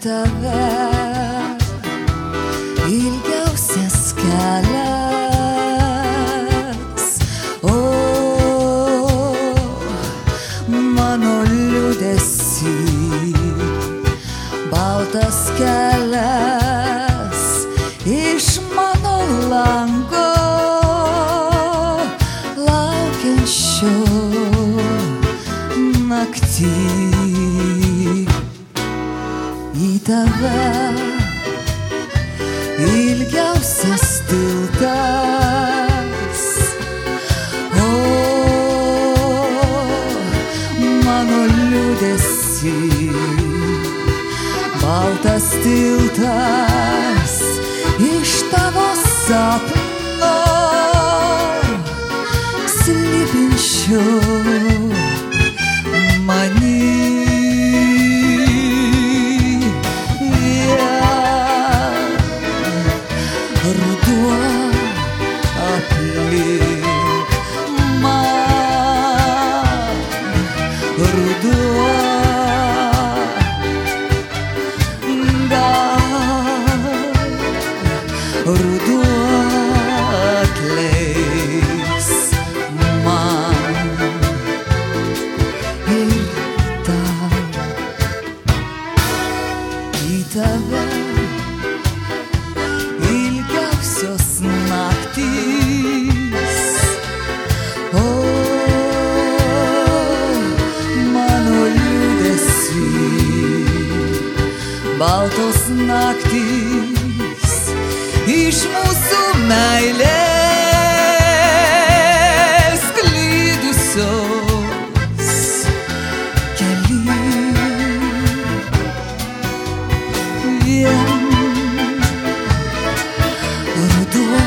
tave ilgiausias kelias, o mano liūdesy, baltas kelias iš mano lango laukiančio naktį. Į tave ilgiausias tiltas, o mano liūdesy, baltas tiltas iš tavo sapno slypinčio many. Ruduo aplink man, ruduo gal, ruduo atleis man ir tau. Į tave ilgiausios naktys, o mano liūdesy, baltos naktys iš mūsų meilės sklidusios kely. Ruduo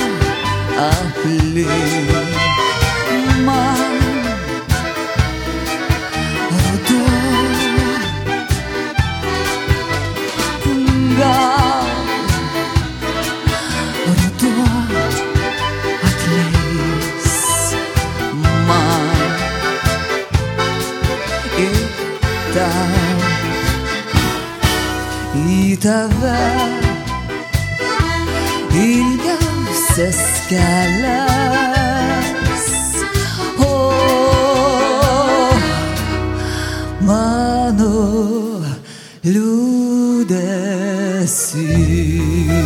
aplink man, ruduo gal, ruduo atleis man ir tau. Į tave ilgiausias kelias, o mano liūdesy.